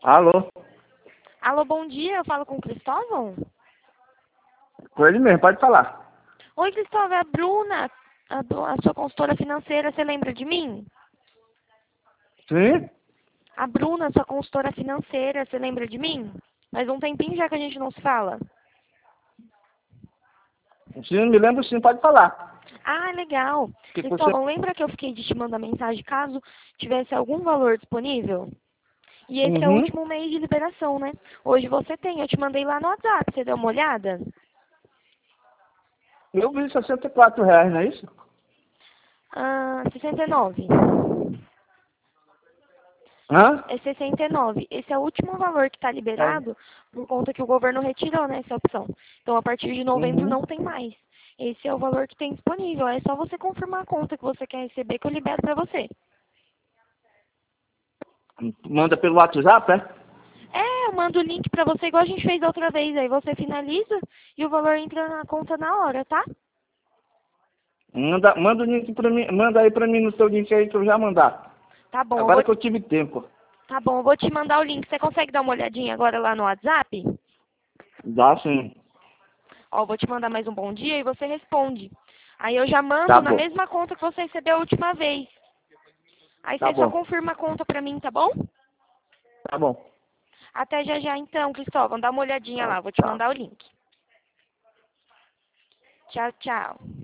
Alô? Alô, bom dia, eu falo com o Cristóvão? Com ele mesmo, pode falar. Oi, Cristóvão, é a Bruna, a sua consultora financeira, você lembra de mim? Sim? A Bruna, sua consultora financeira, você lembra de mim? Faz um tempinho já que a gente não se fala. Sim, me lembro sim, pode falar. Ah, legal. Que você... Cristóvão, lembra que eu fiquei de te mandar mensagem caso tivesse algum valor disponível? E esse é o Uhum. último mês de liberação, né? Hoje você tem, eu te mandei lá no WhatsApp, você deu uma olhada? Eu vi R$ 64, não é isso? 69. Hã? É 69. Esse é o último valor que está É. liberado por conta que o governo retirou, né, essa opção. Então, a partir de novembro Uhum. não tem mais. Esse é o valor que tem disponível. É só você confirmar a conta que você quer receber que eu libero para você. Manda pelo WhatsApp, é? É, eu mando o link para você igual a gente fez da outra vez. Aí você finaliza e o valor entra na conta na hora, tá? Manda o link pra mim, manda aí pra mim no seu link aí que eu já mandar. Tá bom, Agora que eu tive tempo. eu vou te mandar o link. Você consegue dar uma olhadinha agora lá no WhatsApp? Dá sim. Ó, vou te mandar mais um bom dia e você responde. Aí eu já Tá mando na bom, mesma conta que você recebeu a última vez. Aí tá você só bom, confirma a conta pra mim, tá bom? tá bom. Até já já então, Cristóvão. Dá uma olhadinha Tá, lá, vou te tá. mandar o link. Tchau, tchau.